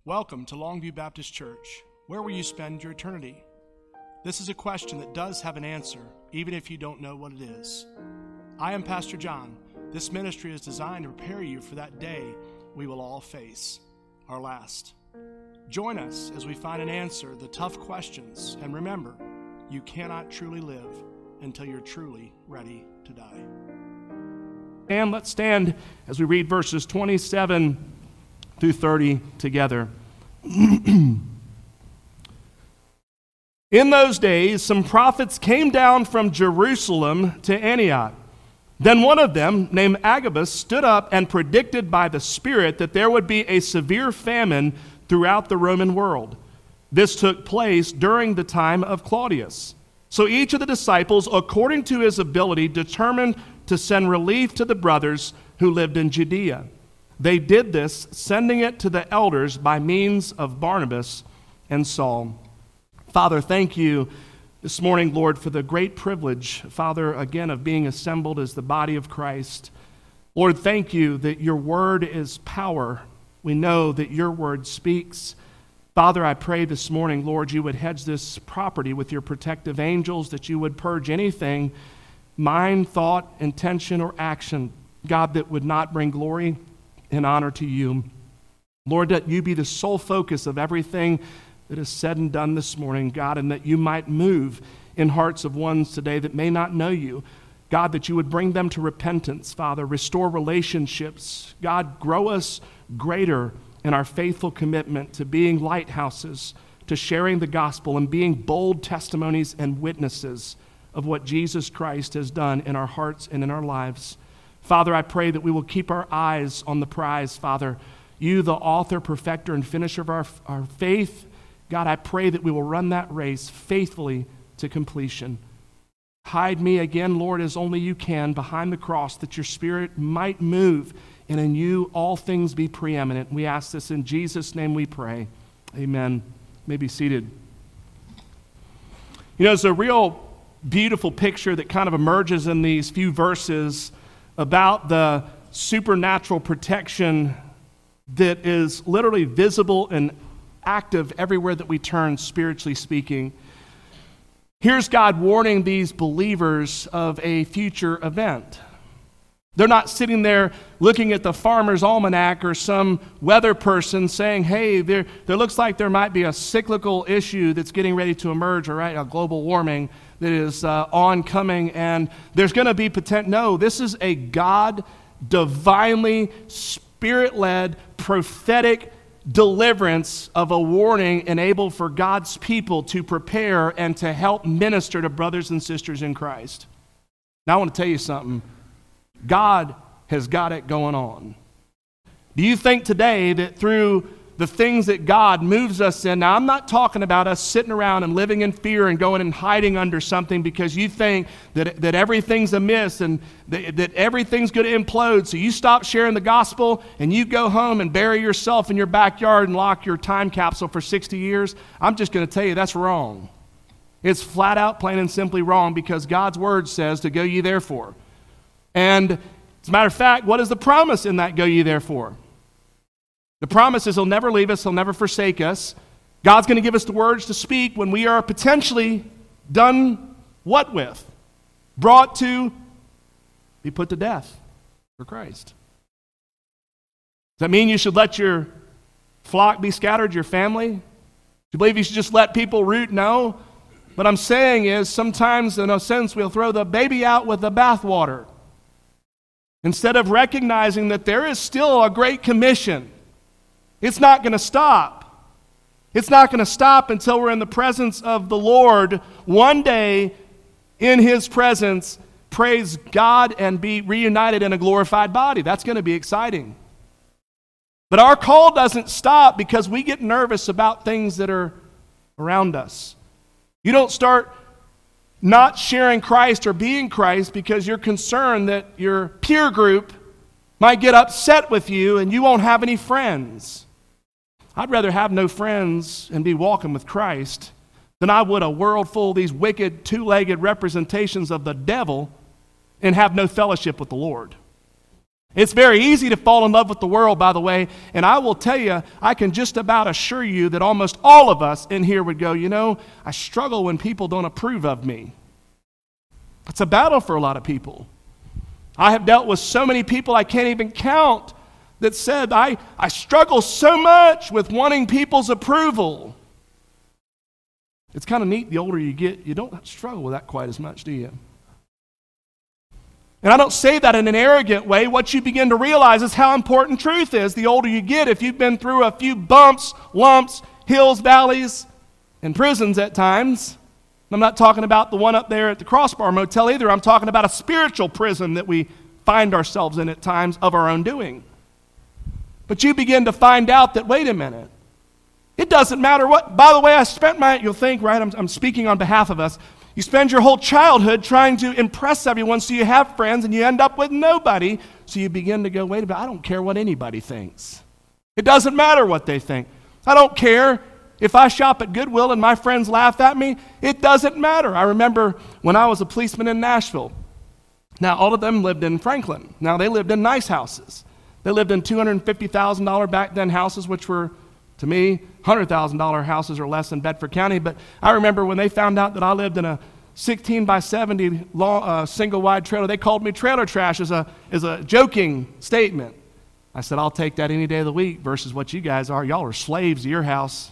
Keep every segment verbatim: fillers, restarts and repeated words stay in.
Welcome to Longview Baptist Church. Where will you spend your eternity? This is a question that does have an answer, even if you don't know what it is. I am Pastor John. This ministry is designed to prepare you for that day we will all face, our last. Join us as we find an answer to the tough questions, and remember, you cannot truly live until you're truly ready to die. And let's stand as we read verses twenty-seven through thirty together. In those days, some prophets came down from Jerusalem to Antioch. Then one of them, named Agabus, stood up and predicted by the Spirit that there would be a severe famine throughout the Roman world. This took place during the time of Claudius. So each of the disciples, according to his ability, determined to send relief to the brothers who lived in Judea. They did this, sending it to the elders by means of Barnabas and Saul. Father, thank you this morning, Lord, for the great privilege, Father, again, of being assembled as the body of Christ. Lord, thank you that your word is power. We know that your word speaks. Father, I pray this morning, Lord, you would hedge this property with your protective angels, that you would purge anything, mind, thought, intention, or action, God, that would not bring glory and honor to you. Lord, that you be the sole focus of everything that is said and done this morning, God, and that you might move in hearts of ones today that may not know you. God, that you would bring them to repentance, Father, restore relationships. God, grow us greater in our faithful commitment to being lighthouses, to sharing the gospel and being bold testimonies and witnesses of what Jesus Christ has done in our hearts and in our lives. Father, I pray that we will keep our eyes on the prize, Father. You, the author, perfecter, and finisher of our, our faith, God, I pray that we will run that race faithfully to completion. Hide me again, Lord, as only you can behind the cross, that your Spirit might move, and in you all things be preeminent. We ask this in Jesus' name we pray. Amen. You may be seated. You know, it's a real beautiful picture that kind of emerges in these few verses about the supernatural protection that is literally visible and active everywhere that we turn, spiritually speaking. Here's God warning these believers of a future event. They're not sitting there looking at the Farmer's Almanac or some weather person saying, hey, there, there looks like there might be a cyclical issue that's getting ready to emerge, all right, a global warming that is uh, oncoming, and there's going to be potential. No, this is a God, divinely, spirit-led, prophetic deliverance of a warning enabled for God's people to prepare and to help minister to brothers and sisters in Christ. Now I want to tell you something. God has got it going on. Do you think today that through the things that God moves us in, now I'm not talking about us sitting around and living in fear and going and hiding under something because you think that, that everything's amiss and that, that everything's going to implode, so you stop sharing the gospel and you go home and bury yourself in your backyard and lock your time capsule for sixty years? I'm just going to tell you that's wrong. It's flat out, plain and simply wrong, because God's word says to go ye therefore. And as a matter of fact, what is the promise in that go ye therefore? The promise is he'll never leave us, he'll never forsake us. God's going to give us the words to speak when we are potentially done what with? Brought to be put to death for Christ. Does that mean you should let your flock be scattered, your family? Do you believe you should just let people root? No. What I'm saying is sometimes, in a sense, we'll throw the baby out with the bathwater instead of recognizing that there is still a great commission. It's not going to stop. It's not going to stop until we're in the presence of the Lord one day in his presence, praise God, and be reunited in a glorified body. That's going to be exciting. But our call doesn't stop because we get nervous about things that are around us. You don't start not sharing Christ or being Christ because you're concerned that your peer group might get upset with you and you won't have any friends. I'd rather have no friends and be walking with Christ than I would a world full of these wicked, two-legged representations of the devil and have no fellowship with the Lord. It's very easy to fall in love with the world, by the way, and I will tell you, I can just about assure you that almost all of us in here would go, you know, I struggle when people don't approve of me. It's a battle for a lot of people. I have dealt with so many people I can't even count that said, I, I struggle so much with wanting people's approval. It's kind of neat, the older you get, you don't struggle with that quite as much, do you? And I don't say that in an arrogant way. What you begin to realize is how important truth is the older you get. If you've been through a few bumps, lumps, hills, valleys, and prisons at times, I'm not talking about the one up there at the Crossbar Motel either. I'm talking about a spiritual prison that we find ourselves in at times of our own doing. But you begin to find out that, wait a minute, it doesn't matter what, by the way, I spent my, you'll think, right, I'm, I'm speaking on behalf of us, you spend your whole childhood trying to impress everyone so you have friends and you end up with nobody, so you begin to go, wait a minute, I don't care what anybody thinks. It doesn't matter what they think. I don't care if I shop at Goodwill and my friends laugh at me. It doesn't matter. I remember when I was a policeman in Nashville. Now, all of them lived in Franklin. Now, they lived in nice houses. They lived in two hundred fifty thousand dollars back then houses, which were, to me, one hundred thousand dollars houses or less in Bedford County. But I remember when they found out that I lived in a sixteen by seventy long, uh, single-wide trailer, they called me trailer trash as a, as a joking statement. I said, I'll take that any day of the week versus what you guys are. Y'all are slaves to your house.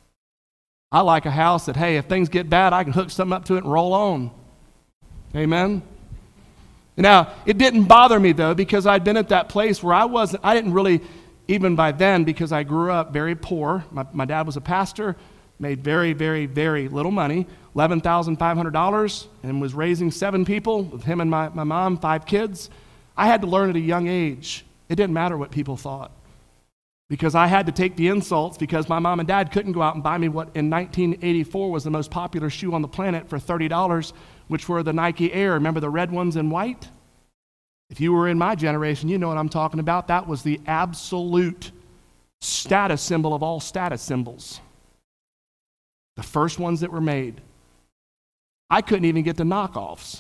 I like a house that, hey, if things get bad, I can hook something up to it and roll on. Amen? Now, it didn't bother me, though, because I'd been at that place where I wasn't, I didn't really, even by then, because I grew up very poor. My, my dad was a pastor, made very, very, very little money, eleven thousand five hundred dollars, and was raising seven people with him and my, my mom, five kids. I had to learn at a young age. It didn't matter what people thought, because I had to take the insults because my mom and dad couldn't go out and buy me what in nineteen eighty-four was the most popular shoe on the planet for thirty dollars, which were the Nike Air. Remember the red ones in white? If you were in my generation, you know what I'm talking about. That was the absolute status symbol of all status symbols. The first ones that were made. I couldn't even get the knockoffs.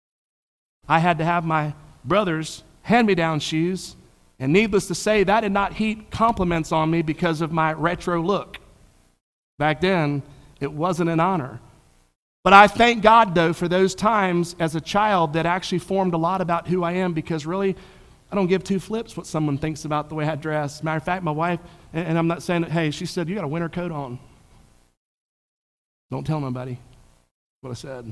I had to have my brother's hand-me-down shoes, and needless to say, that did not heap compliments on me because of my retro look. Back then, it wasn't an honor. But I thank God, though, for those times as a child that actually formed a lot about who I am, because really, I don't give two flips what someone thinks about the way I dress. Matter of fact, my wife, and, and I'm not saying that, hey, she said, you got a winter coat on. Don't tell nobody what I said.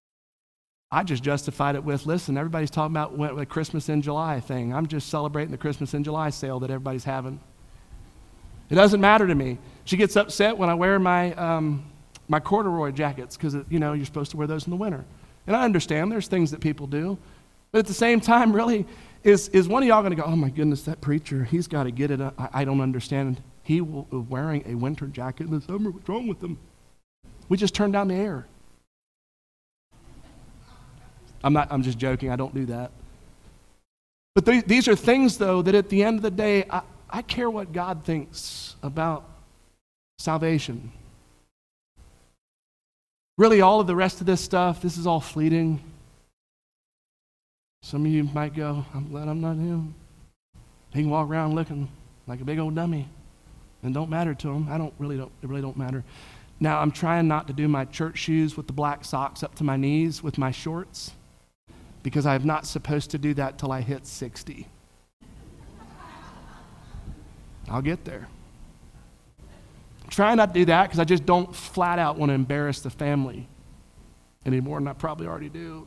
I just justified it with, listen, everybody's talking about the Christmas in July thing. I'm just celebrating the Christmas in July sale that everybody's having. It doesn't matter to me. She gets upset when I wear my um, my corduroy jackets because, you know, you're supposed to wear those in the winter. And I understand there's things that people do. But at the same time, really, is, is one of y'all going to go, oh, my goodness, that preacher, he's got to get it. I, I don't understand. He will, wearing a winter jacket in the summer. What's wrong with him? We just turned down the air. I'm not, I'm just joking. I don't do that. But th- these are things, though, that at the end of the day, I, I care what God thinks about salvation. Really, all of the rest of this stuff, this is all fleeting. Some of you might go, I'm glad I'm not him. He can walk around looking like a big old dummy and don't matter to him. I don't really don't, it really don't matter. Now, I'm trying not to do my church shoes with the black socks up to my knees with my shorts, because I'm not supposed to do that till I hit sixty. I'll get there. Try not to do that because I just don't flat out want to embarrass the family any more than I probably already do.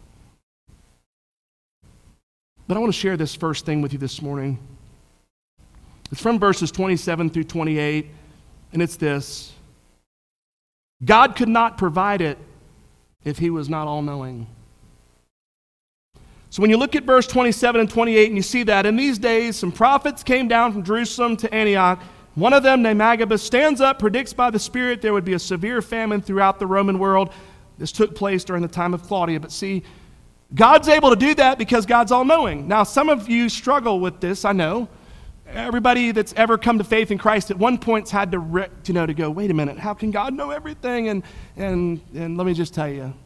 But I want to share this first thing with you this morning. It's from verses twenty-seven through twenty-eight, and it's this. God could not provide it if he was not all-knowing. So when you look at verse twenty-seven and twenty-eight and you see that, in these days some prophets came down from Jerusalem to Antioch. One of them, named Agabus, stands up, predicts by the Spirit there would be a severe famine throughout the Roman world. This took place during the time of Claudia. But see, God's able to do that because God's all-knowing. Now, some of you struggle with this, I know. Everybody that's ever come to faith in Christ at one point's had to, you know, to go, wait a minute, how can God know everything? And and and let me just tell you,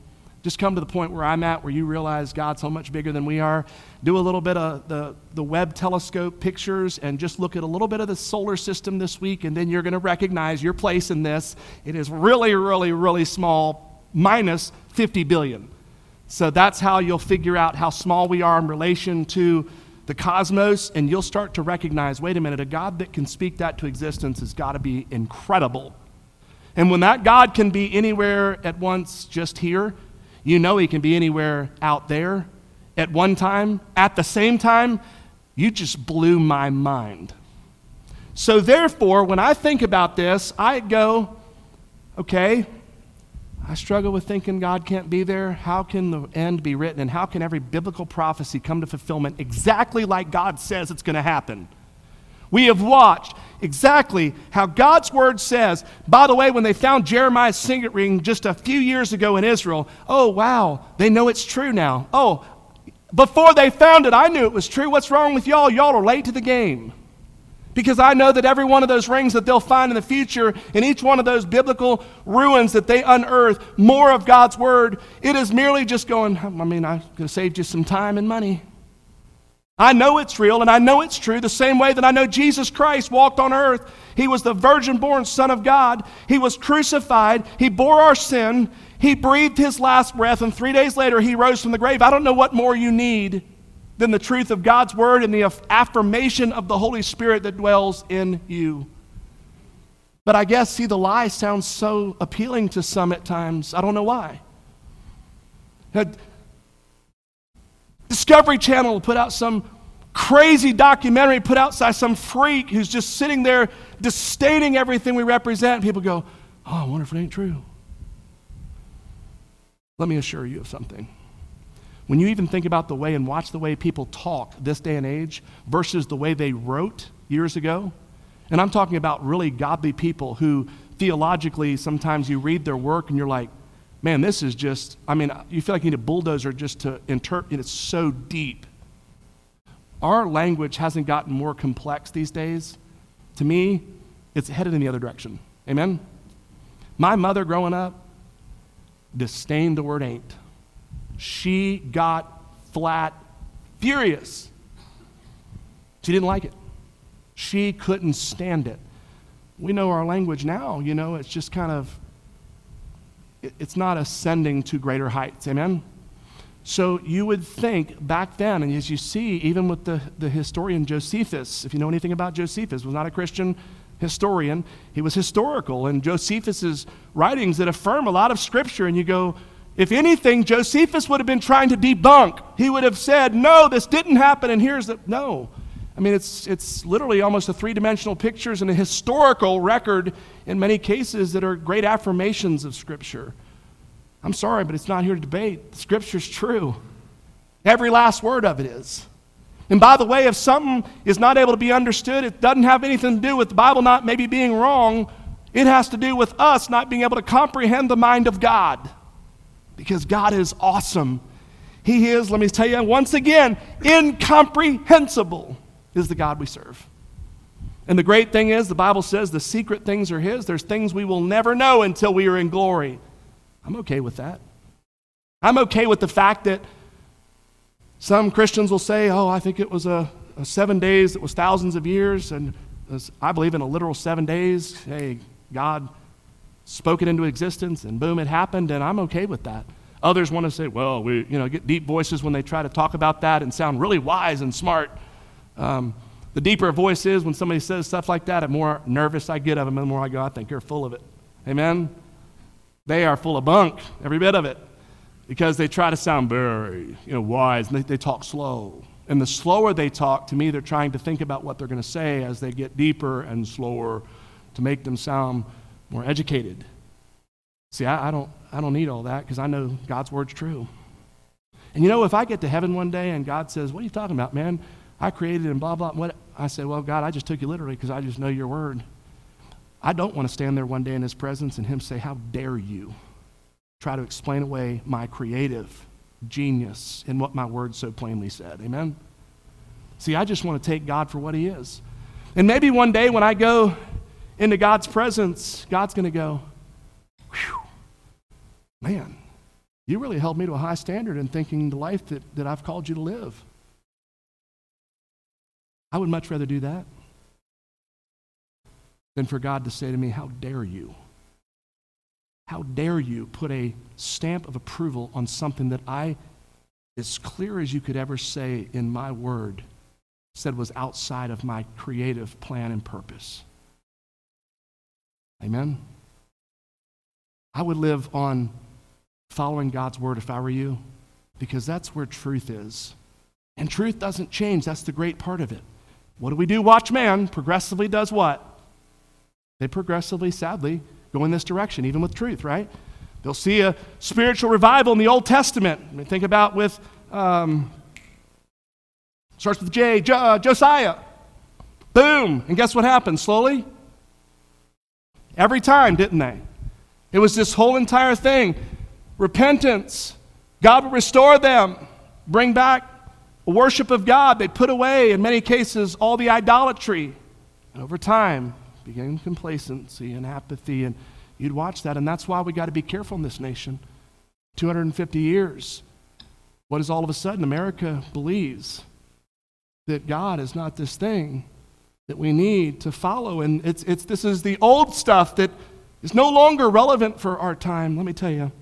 Just come to the point where I'm at, where you realize God's so much bigger than we are. Do a little bit of the, the Webb telescope pictures and just look at a little bit of the solar system this week, and then you're going to recognize your place in this. It is really, really, really small, minus fifty billion. So that's how you'll figure out how small we are in relation to the cosmos, and you'll start to recognize, wait a minute, a God that can speak that to existence has got to be incredible. And when that God can be anywhere at once just here, you know he can be anywhere out there at one time, at the same time. You just blew my mind. So therefore, when I think about this, I go, okay, I struggle with thinking God can't be there. How can the end be written? And how can every biblical prophecy come to fulfillment exactly like God says it's going to happen? We have watched exactly how God's word says. By the way, when they found Jeremiah's signet ring just a few years ago in Israel, oh, wow, they know it's true now. Oh, before they found it, I knew it was true. What's wrong with y'all? Y'all are late to the game. Because I know that every one of those rings that they'll find in the future, in each one of those biblical ruins that they unearth, more of God's word, it is merely just going, I mean, I could have saved you some time and money. I know it's real, and I know it's true, the same way that I know Jesus Christ walked on earth. He was the virgin-born Son of God. He was crucified. He bore our sin. He breathed his last breath, and three days later, he rose from the grave. I don't know what more you need than the truth of God's word and the affirmation of the Holy Spirit that dwells in you. But I guess, see, the lie sounds so appealing to some at times. I don't know why. Discovery Channel will put out some crazy documentary put out by some freak who's just sitting there disdaining everything we represent. People go, oh, I wonder if it ain't true. Let me assure you of something. When you even think about the way and watch the way people talk this day and age versus the way they wrote years ago, and I'm talking about really godly people who theologically sometimes you read their work and you're like, man, this is just, I mean, you feel like you need a bulldozer just to interpret. It's so deep. Our language hasn't gotten more complex these days. To me, it's headed in the other direction. Amen? My mother growing up disdained the word ain't. She got flat furious. She didn't like it. She couldn't stand it. We know our language now, you know, it's just kind of, it's not ascending to greater heights, amen? So you would think back then, and as you see, even with the, the historian Josephus, if you know anything about Josephus, was not a Christian historian, he was historical, and Josephus's writings that affirm a lot of scripture, and you go, if anything, Josephus would have been trying to debunk. He would have said, no, this didn't happen, and here's the, no. I mean, it's it's literally almost a three-dimensional pictures and a historical record in many cases that are great affirmations of Scripture. I'm sorry, but it's not here to debate. The Scripture's true. Every last word of it is. And by the way, if something is not able to be understood, it doesn't have anything to do with the Bible not maybe being wrong. It has to do with us not being able to comprehend the mind of God. Because God is awesome. He is, let me tell you once again, incomprehensible is the God we serve. And the great thing is, the Bible says the secret things are His. There's things we will never know until we are in glory. I'm okay with that. I'm okay with the fact that some Christians will say, oh, I think it was a, a seven days, it was thousands of years, and I believe in a literal seven days. Hey, God spoke it into existence, and boom, it happened, and I'm okay with that. Others want to say, well, we you know get deep voices when they try to talk about that and sound really wise and smart. Um, the deeper a voice is when somebody says stuff like that, the more nervous I get of them, and the more I go, I think you're full of it. Amen? They are full of bunk, every bit of it, because they try to sound very you know, wise, and they, they talk slow. And the slower they talk, to me, they're trying to think about what they're going to say as they get deeper and slower to make them sound more educated. See, I, I don't I don't need all that because I know God's word's true. And you know, if I get to heaven one day and God says, what are you talking about, man? I created and blah, blah, what? I say, well, God, I just took you literally because I just know your word. I don't want to stand there one day in His presence and Him say, how dare you try to explain away my creative genius in what my word so plainly said. Amen? See, I just want to take God for what He is. And maybe one day when I go into God's presence, God's going to go, whew, man, You really held me to a high standard in thinking the life that, that I've called you to live. I would much rather do that than for God to say to me, how dare you? How dare you put a stamp of approval on something that I, as clear as you could ever say in my word, said was outside of my creative plan and purpose. Amen? I would live on following God's word if I were you, because that's where truth is. And truth doesn't change. That's the great part of it. What do we do? Watch man progressively does what? They progressively, sadly, go in this direction, even with truth, right? They'll see a spiritual revival in the Old Testament. I mean, think about with, um, starts with J, jo- uh, Josiah. Boom. And guess what happened? Slowly? Every time, didn't they? It was this whole entire thing. Repentance. God would restore them. Bring back a worship of God. They'd put away, in many cases, all the idolatry. And over time, began complacency and apathy, and you'd watch that, and that's why we got to be careful in this nation. two hundred fifty years. What is all of a sudden? America believes that God is not this thing that we need to follow, and it's it's this is the old stuff that is no longer relevant for our time. Let me tell you,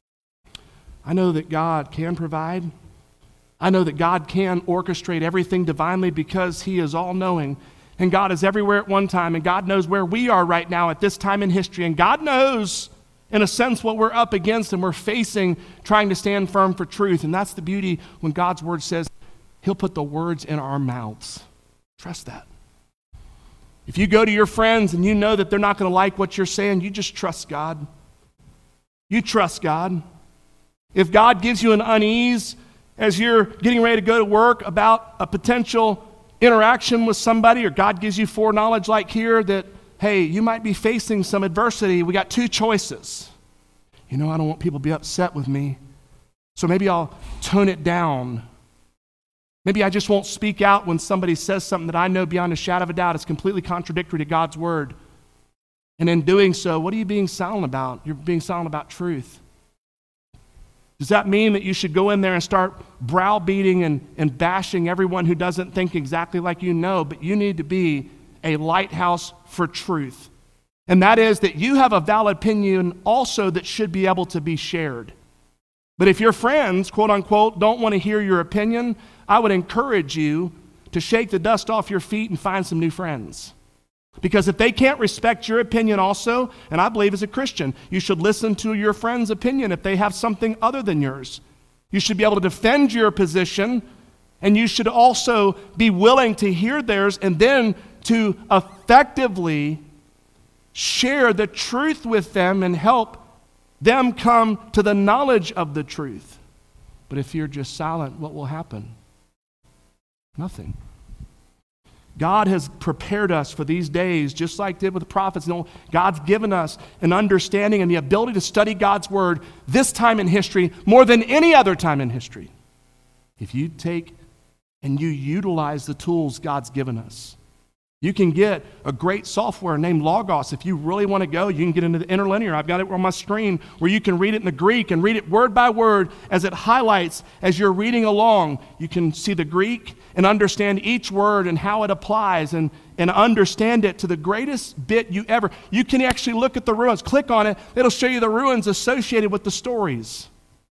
I know that God can provide. I know that God can orchestrate everything divinely because He is all-knowing. And God is everywhere at one time, and God knows where we are right now at this time in history, and God knows, in a sense, what we're up against and we're facing, trying to stand firm for truth. And that's the beauty when God's word says He'll put the words in our mouths. Trust that. If you go to your friends and you know that they're not going to like what you're saying, you just trust God. You trust God. If God gives you an unease as you're getting ready to go to work about a potential interaction with somebody, or God gives you foreknowledge like here that, hey, you might be facing some adversity, we got two choices. You know, I don't want people to be upset with me, so maybe I'll tone it down. Maybe I just won't speak out when somebody says something that I know beyond a shadow of a doubt is completely contradictory to God's word. And in doing so, what are you being silent about? You're being silent about truth. Does that mean that you should go in there and start browbeating and, and bashing everyone who doesn't think exactly like you? Know, but you need to be a lighthouse for truth. And that is that you have a valid opinion also that should be able to be shared. But if your friends, quote unquote, don't want to hear your opinion, I would encourage you to shake the dust off your feet and find some new friends. Because if they can't respect your opinion also, and I believe as a Christian, you should listen to your friend's opinion if they have something other than yours. You should be able to defend your position, and you should also be willing to hear theirs and then to effectively share the truth with them and help them come to the knowledge of the truth. But if you're just silent, what will happen? Nothing. God has prepared us for these days, just like did with the prophets. You know, God's given us an understanding and the ability to study God's word this time in history more than any other time in history. If you take and you utilize the tools God's given us, you can get a great software named Logos. If you really want to go, you can get into the interlinear. I've got it on my screen where you can read it in the Greek and read it word by word as it highlights as you're reading along. You can see the Greek and understand each word and how it applies and, and understand it to the greatest bit you ever. You can actually look at the ruins. Click on it. It'll show you the ruins associated with the stories.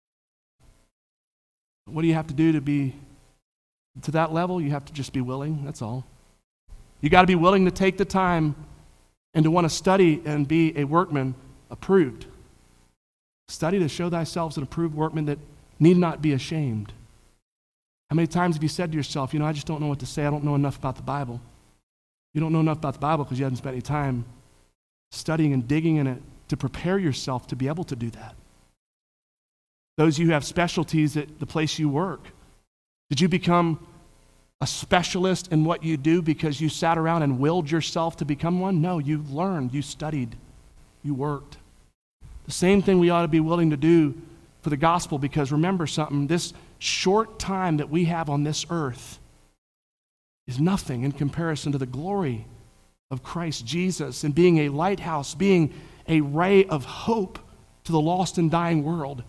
What do you have to do to be to that level? You have to just be willing. That's all. You got to be willing to take the time and to want to study and be a workman approved. Study to show thyself an approved workman that need not be ashamed. How many times have you said to yourself, you know, I just don't know what to say. I don't know enough about the Bible. You don't know enough about the Bible because you haven't spent any time studying and digging in it to prepare yourself to be able to do that. Those of you who have specialties at the place you work, did you become a specialist in what you do because you sat around and willed yourself to become one? No, you learned, you studied, you worked. The same thing we ought to be willing to do for the gospel, because remember something, this short time that we have on this earth is nothing in comparison to the glory of Christ Jesus and being a lighthouse, being a ray of hope to the lost and dying world.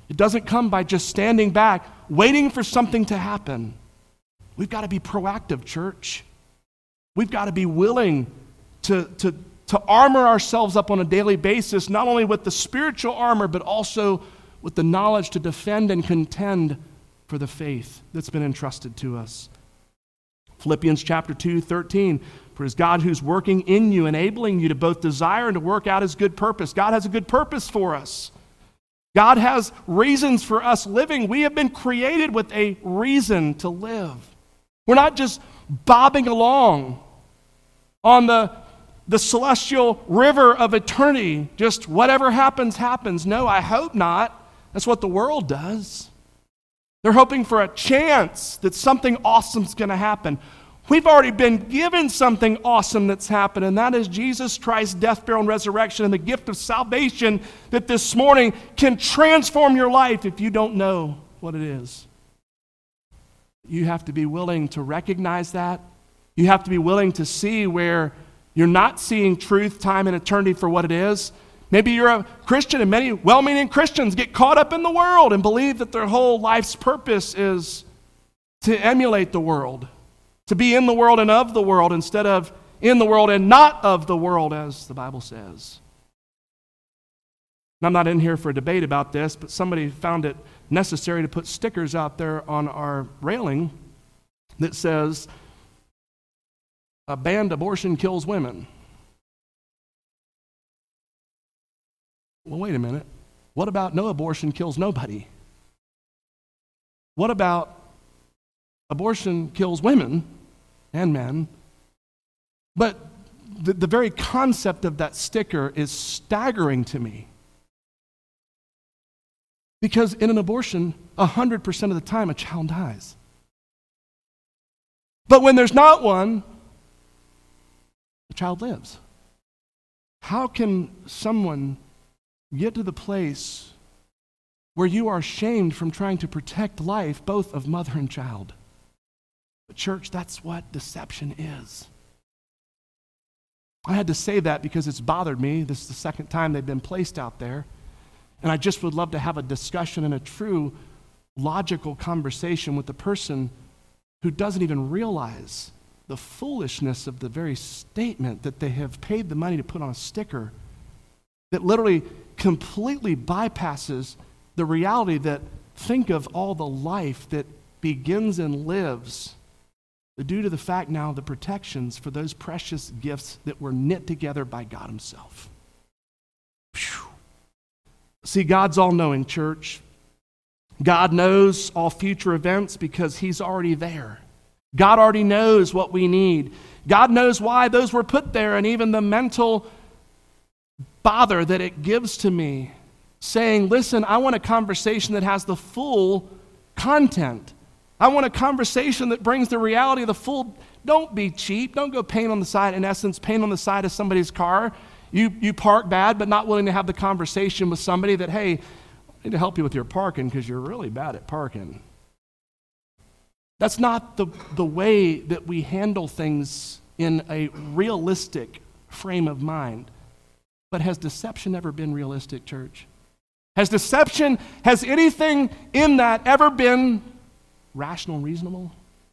It doesn't come by just standing back, waiting for something to happen. We've got to be proactive, church. We've got to be willing to, to, to armor ourselves up on a daily basis, not only with the spiritual armor, but also with the knowledge to defend and contend for the faith that's been entrusted to us. Philippians chapter two, thirteen, for it is God who's working in you, enabling you to both desire and to work out his good purpose. God has a good purpose for us. God has reasons for us living. We have been created with a reason to live. We're not just bobbing along on the, the celestial river of eternity, just whatever happens, happens. No, I hope not. That's what the world does. They're hoping for a chance that something awesome's going to happen. We've already been given something awesome that's happened, and that is Jesus Christ's death, burial, and resurrection, and the gift of salvation that this morning can transform your life if you don't know what it is. You have to be willing to recognize that. You have to be willing to see where you're not seeing truth, time, and eternity for what it is. Maybe you're a Christian, and many well-meaning Christians get caught up in the world and believe that their whole life's purpose is to emulate the world, to be in the world and of the world instead of in the world and not of the world, as the Bible says. And I'm not in here for a debate about this, but somebody found it necessary to put stickers out there on our railing that says, "A banned abortion kills women." Well, wait a minute. What about no abortion kills nobody? What about abortion kills women and men? But the, the very concept of that sticker is staggering to me. Because in an abortion, one hundred percent of the time, a child dies. But when there's not one, the child lives. How can someone get to the place where you are shamed from trying to protect life, both of mother and child? But church, that's what deception is. I had to say that because it's bothered me. This is the second time they've been placed out there. And I just would love to have a discussion and a true logical conversation with the person who doesn't even realize the foolishness of the very statement that they have paid the money to put on a sticker that literally completely bypasses the reality that, think of all the life that begins and lives due to the fact now the protections for those precious gifts that were knit together by God himself. Whew. See, God's all-knowing, church. God knows all future events because he's already there. God already knows what we need. God knows why those were put there, and even the mental bother that it gives to me, saying, listen, I want a conversation that has the full content. I want a conversation that brings the reality of the full. Don't be cheap. Don't go paint on the side, in essence, paint on the side of somebody's car. You, you park bad, but not willing to have the conversation with somebody that, hey, I need to help you with your parking because you're really bad at parking. That's not the, the way that we handle things in a realistic frame of mind. But has deception ever been realistic, church? Has deception, has anything in that ever been rational and reasonable?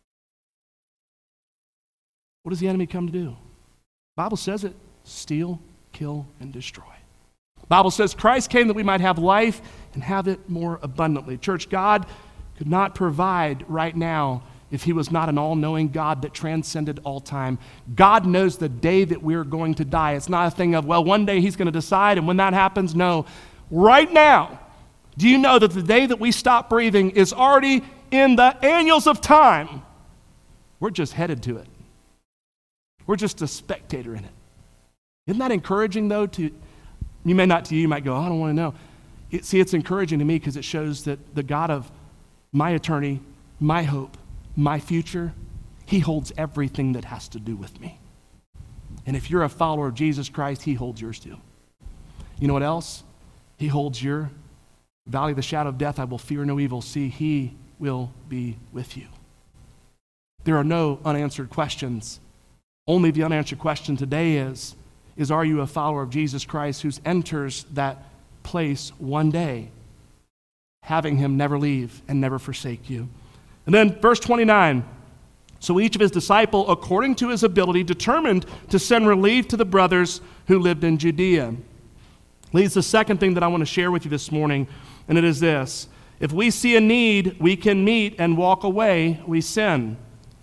What does the enemy come to do? The Bible says it, steal, kill, and destroy. The Bible says Christ came that we might have life and have it more abundantly. Church, God could not provide right now if he was not an all-knowing God that transcended all time. God knows the day that we're going to die. It's not a thing of, well, one day he's going to decide, and when that happens, no. Right now, do you know that the day that we stop breathing is already in the annals of time? We're just headed to it. We're just a spectator in it. Isn't that encouraging, though? To you may not to you, you might go, oh, I don't want to know. It, see, it's encouraging to me because it shows that the God of my eternity, my hope, my future, he holds everything that has to do with me. And if you're a follower of Jesus Christ, he holds yours too. You know what else? He holds your valley of the shadow of death. I will fear no evil. See, he will be with you. There are no unanswered questions. Only the unanswered question today is, is are you a follower of Jesus Christ who enters that place one day? having him never leave and never forsake you. And then verse twenty-nine, so each of his disciples, according to his ability, determined to send relief to the brothers who lived in Judea. Leads the second thing that I want to share with you this morning, and it is this. If we see a need we can meet and walk away, we sin.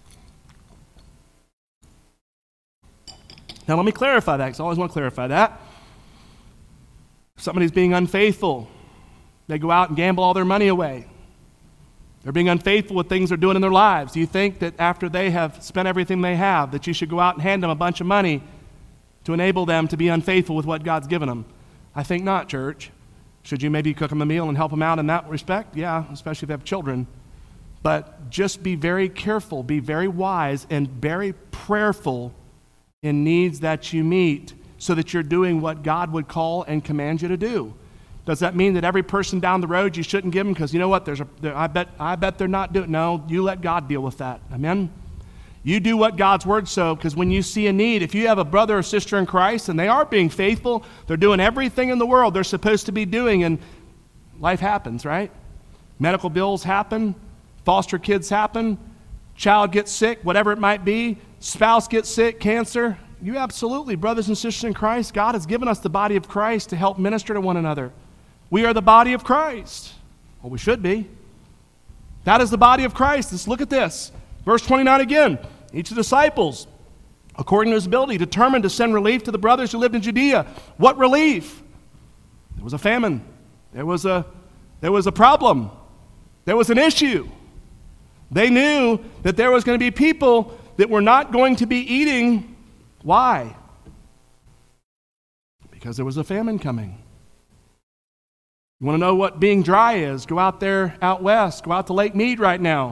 Now let me clarify that, because I always want to clarify that. If somebody's being unfaithful, they go out and gamble all their money away. They're being unfaithful with things they're doing in their lives. Do you think that after they have spent everything they have, that you should go out and hand them a bunch of money to enable them to be unfaithful with what God's given them? I think not, church. Should you maybe cook them a meal and help them out in that respect? Yeah, especially if they have children. But just be very careful, be very wise, and very prayerful in needs that you meet so that you're doing what God would call and command you to do. Does that mean that every person down the road you shouldn't give them? Because you know what? There's a, there, I bet, I bet they're not doing. No, you let God deal with that. Amen. You do what God's word so. Because when you see a need, if you have a brother or sister in Christ and they are being faithful, they're doing everything in the world they're supposed to be doing, and life happens, right? Medical bills happen, foster kids happen, child gets sick, whatever it might be, spouse gets sick, cancer. You absolutely, brothers and sisters in Christ, God has given us the body of Christ to help minister to one another. We are the body of Christ. Well, we should be. That is the body of Christ. Let's look at this. Verse twenty-nine again. Each of the disciples, according to his ability, determined to send relief to the brothers who lived in Judea. What relief? There was a famine. There was a, there was a problem. There was an issue. They knew that there was going to be people that were not going to be eating. Why? Because there was a famine coming. You want to know what being dry is? Go out there out west. Go out to Lake Mead right now.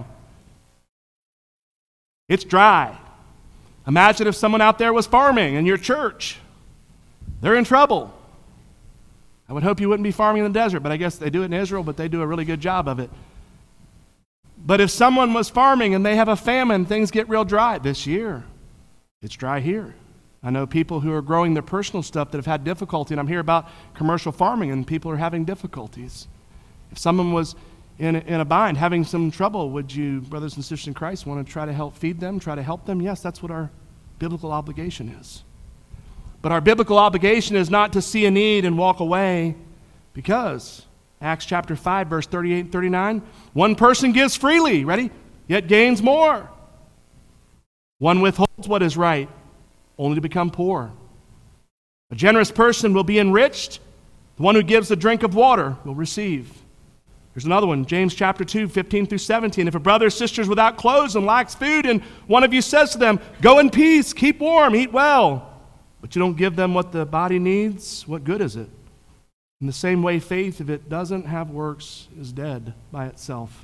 It's dry. Imagine if someone out there was farming in your church. They're in trouble. I would hope you wouldn't be farming in the desert, but I guess they do it in Israel, but they do a really good job of it. But if someone was farming and they have a famine, things get real dry. This year, it's dry here. I know people who are growing their personal stuff that have had difficulty, and I'm here about commercial farming, and people are having difficulties. If someone was in a, in a bind, having some trouble, would you, brothers and sisters in Christ, want to try to help feed them, try to help them? Yes, that's what our biblical obligation is. But our biblical obligation is not to see a need and walk away, because Acts chapter five, verse thirty-eight and thirty-nine, one person gives freely, ready, yet gains more. One withholds what is right, only to become poor. A generous person will be enriched. The one who gives a drink of water will receive. Here's another one, James chapter two, fifteen through seventeen. If a brother or sister is without clothes and lacks food, and one of you says to them, go in peace, keep warm, eat well, but you don't give them what the body needs, what good is it? In the same way, faith, if it doesn't have works, is dead by itself.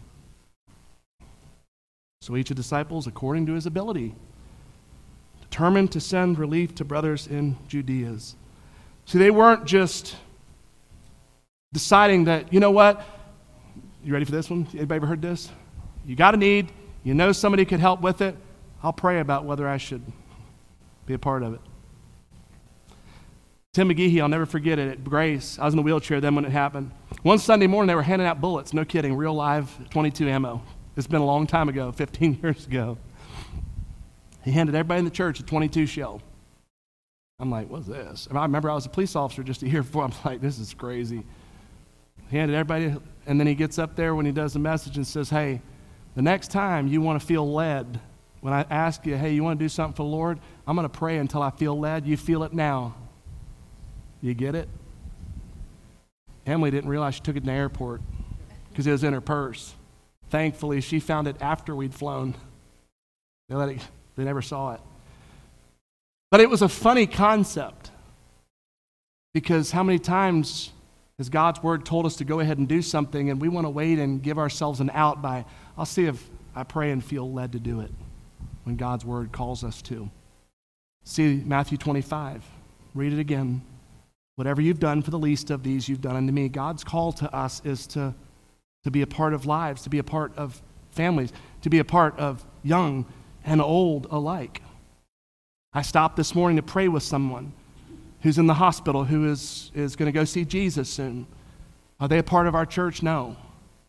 So each of the disciples, according to his ability, determined to send relief to brothers in Judea. See, they weren't just deciding that, you know what, you ready for this one? Anybody ever heard this? You got a need, you know somebody could help with it, I'll pray about whether I should be a part of it. Tim McGehee, I'll never forget it, at Grace. I was in a wheelchair then when it happened. One Sunday morning, they were handing out bullets, no kidding, real live twenty-two ammo. It's been a long time ago, fifteen years ago. He handed everybody in the church a twenty-two shell. I'm like, what's this? I remember I was a police officer just a year before. I'm like, this is crazy. He handed everybody, and then he gets up there when he does the message and says, hey, the next time you want to feel led, when I ask you, hey, you want to do something for the Lord, I'm going to pray until I feel led. You feel it now. You get it? Emily didn't realize she took it in the airport because it was in her purse. Thankfully, she found it after we'd flown. They let it, they never saw it. But it was a funny concept, because how many times has God's word told us to go ahead and do something, and we want to wait and give ourselves an out by, I'll see if I pray and feel led to do it, when God's word calls us to. See Matthew twenty-five. Read it again. Whatever you've done for the least of these, you've done unto me. God's call to us is to, to be a part of lives, to be a part of families, to be a part of young and old alike. I stopped this morning to pray with someone who's in the hospital, who is, is going to go see Jesus soon. Are they a part of our church? No.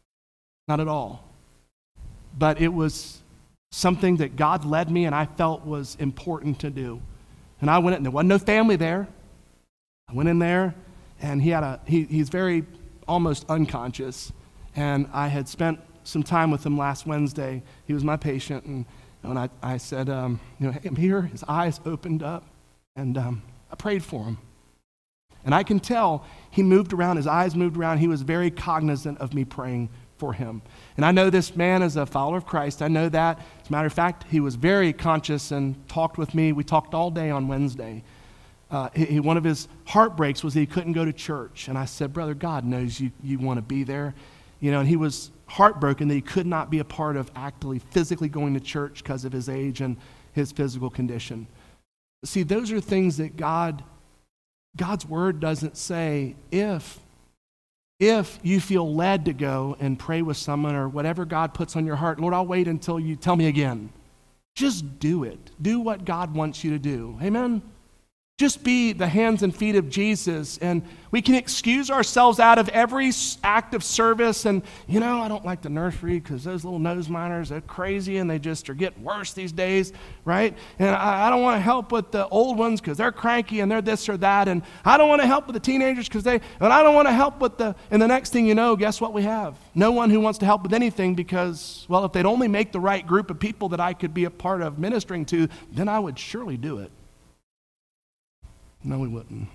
Not at all. But it was something that God led me and I felt was important to do. And I went in, there wasn't no family there. I went in there, and he had a he, he's very almost unconscious. And I had spent some time with him last Wednesday. He was my patient, and when I, I said, um, you know, hey, I'm here, his eyes opened up, and um, I prayed for him. And I can tell he moved around, his eyes moved around. He was very cognizant of me praying for him. And I know this man is a follower of Christ. I know that. As a matter of fact, he was very conscious and talked with me. We talked all day on Wednesday. Uh, he, he, one of his heartbreaks was that he couldn't go to church. And I said, brother, God knows you, you want to be there. You know, and he was heartbroken that he could not be a part of actually physically going to church because of his age and his physical condition. See, those are things that God, God's word doesn't say if, if you feel led to go and pray with someone or whatever God puts on your heart. Lord, I'll wait until you tell me again. Just do it. Do what God wants you to do. Amen? Just be the hands and feet of Jesus, and we can excuse ourselves out of every act of service. And, you know, I don't like the nursery because those little nose minors are crazy and they just are getting worse these days, right? And I, I don't want to help with the old ones because they're cranky and they're this or that. And I don't want to help with the teenagers because they, and I don't want to help with the, and the next thing you know, guess what we have? No one who wants to help with anything because, well, if they'd only make the right group of people that I could be a part of ministering to, then I would surely do it. No, we wouldn't.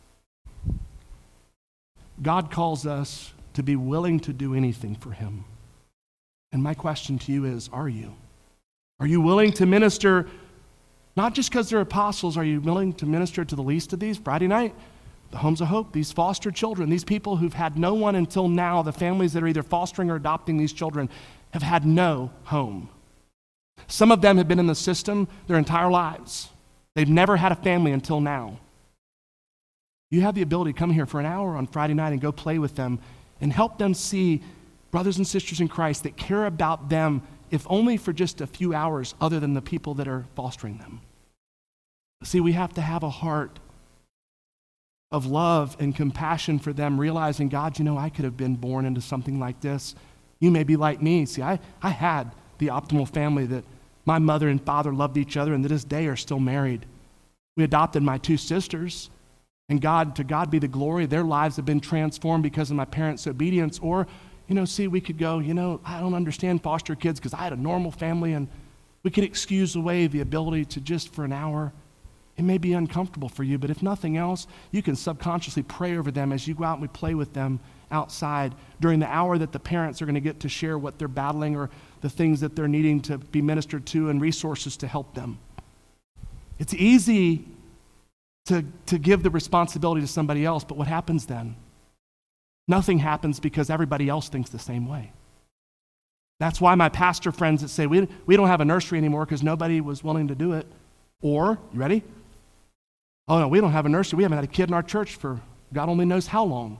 God calls us to be willing to do anything for him. And my question to you is, are you? Are you willing to minister, not just because they're apostles, are you willing to minister to the least of these? Friday night, the Homes of Hope, these foster children, these people who've had no one until now, the families that are either fostering or adopting these children, have had no home. Some of them have been in the system their entire lives. They've never had a family until now. You have the ability to come here for an hour on Friday night and go play with them and help them see brothers and sisters in Christ that care about them, if only for just a few hours, other than the people that are fostering them. See, we have to have a heart of love and compassion for them, realizing, God, you know, I could have been born into something like this. You may be like me. See, I, I had the optimal family that my mother and father loved each other and to this day are still married. We adopted my two sisters. And God, to God be the glory, their lives have been transformed because of my parents' obedience. Or, you know, see, we could go, you know, I don't understand foster kids because I had a normal family, and we could excuse away the ability to just for an hour. It may be uncomfortable for you, but if nothing else, you can subconsciously pray over them as you go out and we play with them outside during the hour that the parents are going to get to share what they're battling or the things that they're needing to be ministered to and resources to help them. It's easy To, to give the responsibility to somebody else, but what happens then? Nothing happens because everybody else thinks the same way. That's why my pastor friends that say, we, we don't have a nursery anymore because nobody was willing to do it. Or, you ready? Oh no, we don't have a nursery. We haven't had a kid in our church for God only knows how long.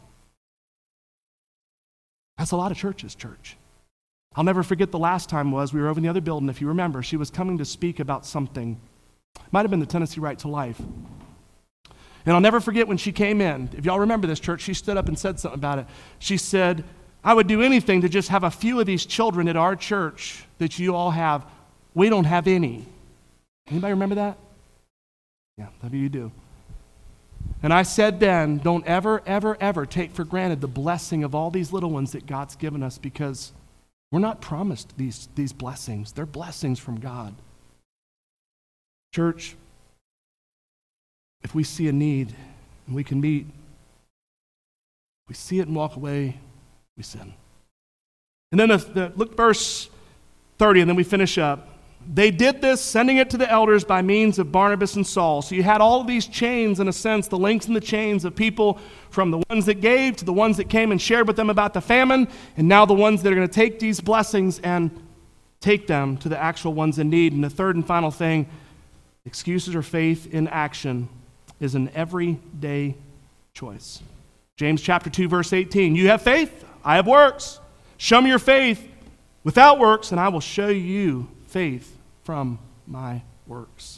That's a lot of churches, church. I'll never forget the last time was, we were over in the other building, if you remember, she was coming to speak about something. Might have been the Tennessee Right to Life. And I'll never forget when she came in. If y'all remember this, church, she stood up and said something about it. She said, I would do anything to just have a few of these children at our church that you all have. We don't have any. Anybody remember that? Yeah, maybe you do. And I said then, don't ever, ever, ever take for granted the blessing of all these little ones that God's given us, because we're not promised these, these blessings. They're blessings from God. Church, if we see a need and we can meet, we see it and walk away, we sin. And then the, the, look verse thirty, and then we finish up. They did this, sending it to the elders by means of Barnabas and Saul. So you had all of these chains, in a sense, the links and the chains of people, from the ones that gave to the ones that came and shared with them about the famine, and now the ones that are going to take these blessings and take them to the actual ones in need. And the third and final thing, excuses or faith in action, is an everyday choice. James chapter two, verse eighteen, you have faith, I have works. Show me your faith without works, and I will show you faith from my works.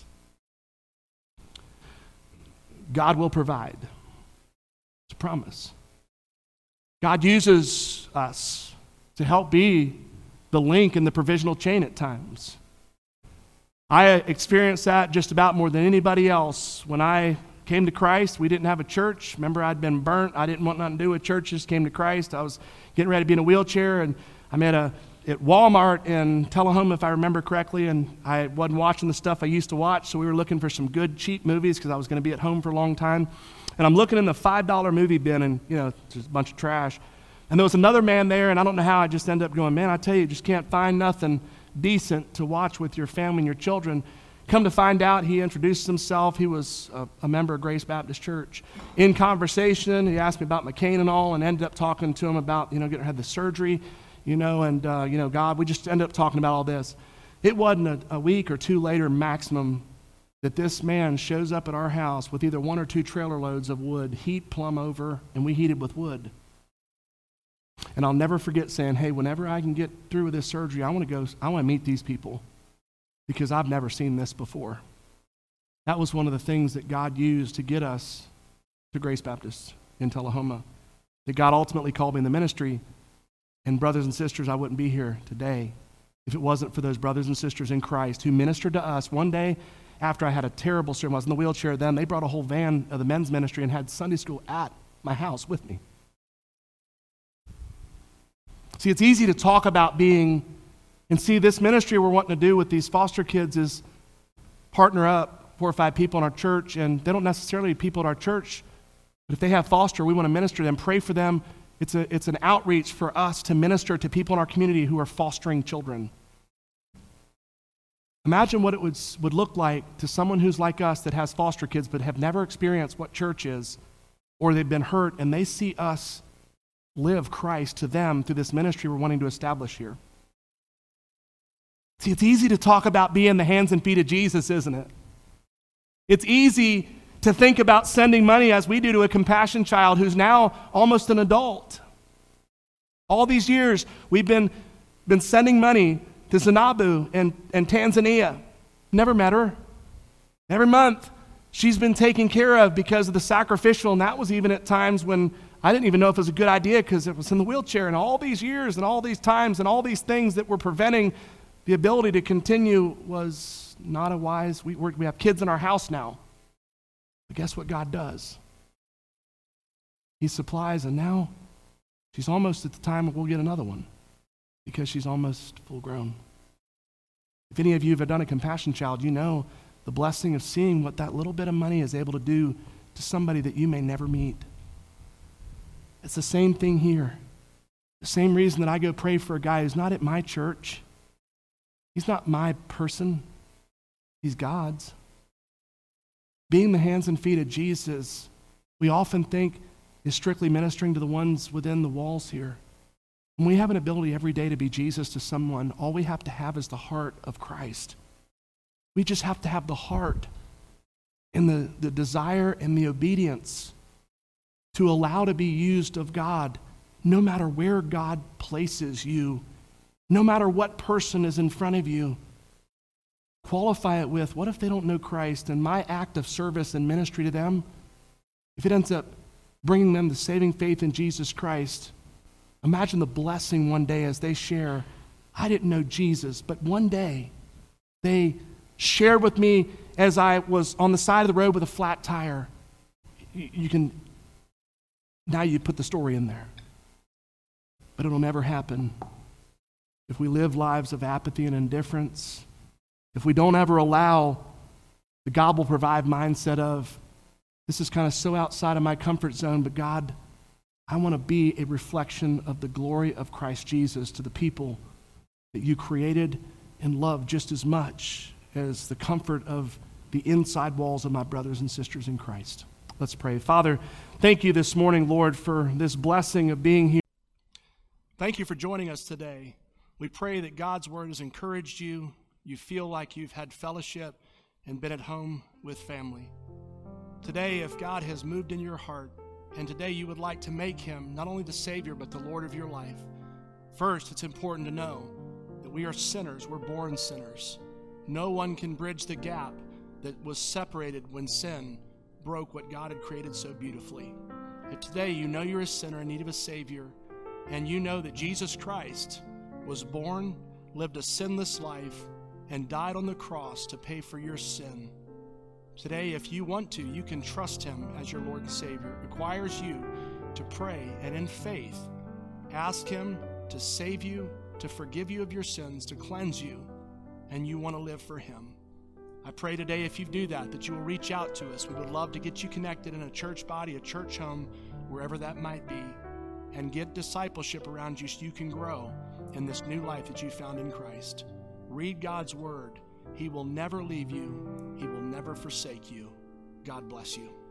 God will provide. It's a promise. God uses us to help be the link in the provisional chain at times. I experienced that just about more than anybody else. When I came to Christ, we didn't have a church. Remember, I'd been burnt. I didn't want nothing to do with churches. Came to Christ. I was getting ready to be in a wheelchair, and I met a at Walmart in Tullahoma, if I remember correctly, and I wasn't watching the stuff I used to watch, so we were looking for some good, cheap movies because I was going to be at home for a long time. And I'm looking in the five dollar movie bin, and, you know, it's just a bunch of trash. And there was another man there, and I don't know how I just ended up going, man, I tell you, you just can't find nothing decent to watch with your family and your children. Come to find out, he introduced himself. He was a, a member of Grace Baptist Church. In conversation, he asked me about McCain and all, and ended up talking to him about, you know, getting had the surgery, you know, and, uh, you know, God, we just ended up talking about all this. It wasn't a, a week or two later maximum that this man shows up at our house with either one or two trailer loads of wood, heat plumb over, and we heated with wood. And I'll never forget saying, hey, whenever I can get through with this surgery, I want to go, I want to meet these people because I've never seen this before. That was one of the things that God used to get us to Grace Baptist in Tullahoma. That God ultimately called me in the ministry. And brothers and sisters, I wouldn't be here today if it wasn't for those brothers and sisters in Christ who ministered to us. One day, after I had a terrible sermon, I was in the wheelchair then, they brought a whole van of the men's ministry and had Sunday school at my house with me. See, it's easy to talk about being, and see, this ministry we're wanting to do with these foster kids is partner up four or five people in our church, and they don't necessarily be people at our church, but if they have foster, we want to minister to them, pray for them. It's a, it's an outreach for us to minister to people in our community who are fostering children. Imagine what it would, would look like to someone who's like us that has foster kids but have never experienced what church is, or they've been hurt, and they see us live Christ to them through this ministry we're wanting to establish here. See, it's easy to talk about being the hands and feet of Jesus, isn't it? It's easy to think about sending money as we do to a compassion child who's now almost an adult. All these years, we've been, been sending money to Zinabu and, and Tanzania. Never met her. Every month, she's been taken care of because of the sacrificial, and that was even at times when I didn't even know if it was a good idea because it was in the wheelchair, and all these years and all these times and all these things that were preventing the ability to continue was not a wise. We, we're, we have kids in our house now. But guess what God does? He supplies, and now she's almost at the time we'll get another one because she's almost full grown. If any of you have done a compassion child, you know the blessing of seeing what that little bit of money is able to do to somebody that you may never meet. It's the same thing here. The same reason that I go pray for a guy who's not at my church. He's not my person. He's God's. Being the hands and feet of Jesus, we often think is strictly ministering to the ones within the walls here. When we have an ability every day to be Jesus to someone, all we have to have is the heart of Christ. We just have to have the heart and the, the desire and the obedience to allow to be used of God, no matter where God places you, no matter what person is in front of you. Qualify it with, what if they don't know Christ, and my act of service and ministry to them, if it ends up bringing them to saving faith in Jesus Christ, imagine the blessing one day as they share, I didn't know Jesus, but one day they shared with me as I was on the side of the road with a flat tire. You, you can, now you put the story in there. But it'll never happen if we live lives of apathy and indifference. If we don't ever allow the God will provide mindset of, this is kind of so outside of my comfort zone, but God, I want to be a reflection of the glory of Christ Jesus to the people that you created and loved just as much as the comfort of the inside walls of my brothers and sisters in Christ. Let's pray. Father, thank you this morning, Lord, for this blessing of being here. Thank you for joining us today. We pray that God's word has encouraged you. You feel like you've had fellowship and been at home with family. Today, if God has moved in your heart, and today you would like to make him not only the Savior, but the Lord of your life, first, it's important to know that we are sinners. We're born sinners. No one can bridge the gap that was separated when sin broke what God had created so beautifully. If today you know you're a sinner in need of a Savior, and you know that Jesus Christ was born, lived a sinless life, and died on the cross to pay for your sin. Today, if you want to, you can trust him as your Lord and Savior. It requires you to pray and in faith ask him to save you, to forgive you of your sins, to cleanse you, and you want to live for him. I pray today if you do that, that you will reach out to us. We would love to get you connected in a church body, a church home, wherever that might be, and get discipleship around you so you can grow in this new life that you found in Christ. Read God's word. He will never leave you. He will never forsake you. God bless you.